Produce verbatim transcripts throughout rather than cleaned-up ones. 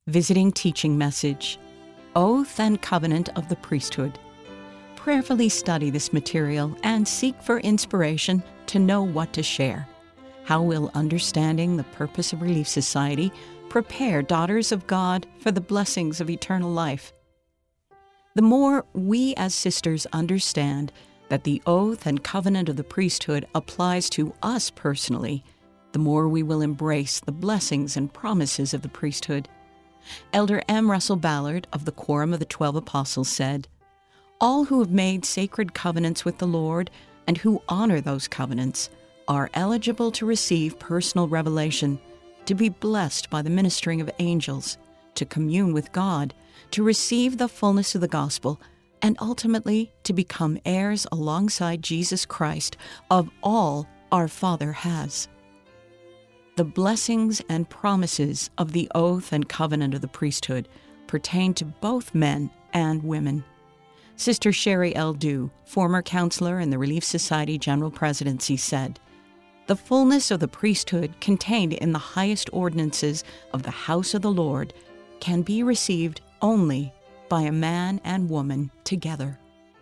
Visiting Teaching Message, Oath and Covenant of the Priesthood. Prayerfully study this material and seek for inspiration to know what to share. How will understanding the purpose of Relief Society prepare daughters of God for the blessings of eternal life? The more we as sisters understand that the oath and covenant of the priesthood applies to us personally, the more we will embrace the blessings and promises of the priesthood. Elder M. Russell Ballard of the Quorum of the Twelve Apostles said, "All who have made sacred covenants with the Lord and who honor those covenants are eligible to receive personal revelation, to be blessed by the ministering of angels, to commune with God, to receive the fullness of the gospel, and ultimately to become heirs alongside Jesus Christ of all our Father has." The blessings and promises of the oath and covenant of the priesthood pertain to both men and women. Sister Sherry L. Dew, former counselor in the Relief Society General Presidency, said, "The fullness of the priesthood contained in the highest ordinances of the house of the Lord can be received only by a man and woman together."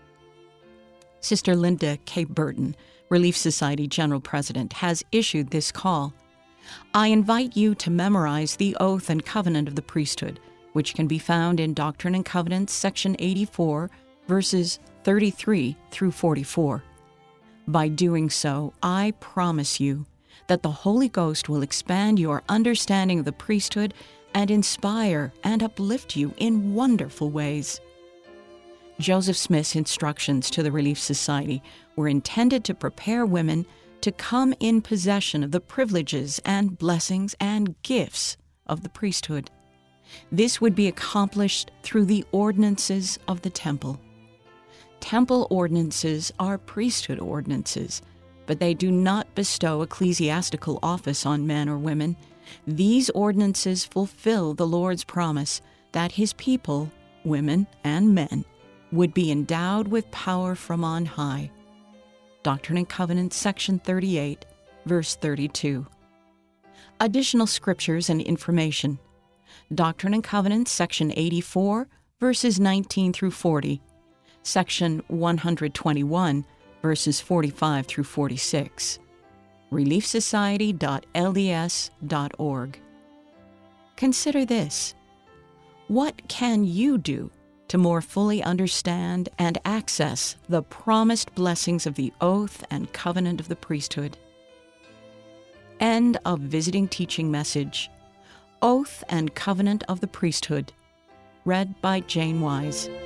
Sister Linda K. Burton, Relief Society General President, has issued this call. I invite you to memorize the oath and covenant of the priesthood, which can be found in Doctrine and Covenants, section eighty-four, verses thirty-three through forty-four. By doing so, I promise you that the Holy Ghost will expand your understanding of the priesthood and inspire and uplift you in wonderful ways. Joseph Smith's instructions to the Relief Society were intended to prepare women to come in possession of the privileges and blessings and gifts of the priesthood. This would be accomplished through the ordinances of the temple. Temple ordinances are priesthood ordinances, but they do not bestow ecclesiastical office on men or women. These ordinances fulfill the Lord's promise that His people, women and men, would be endowed with power from on high. Doctrine and Covenants, section thirty-eight, verse thirty-two. Additional scriptures and information. Doctrine and Covenants, section eighty-four, verses nineteen through forty. Section one hundred twenty-one, verses forty-five through forty-six. relief society dot l d s dot org. Consider this. What can you do to more fully understand and access the promised blessings of the oath and covenant of the priesthood? End of Visiting Teaching Message, Oath and Covenant of the Priesthood, read by Jane Wise.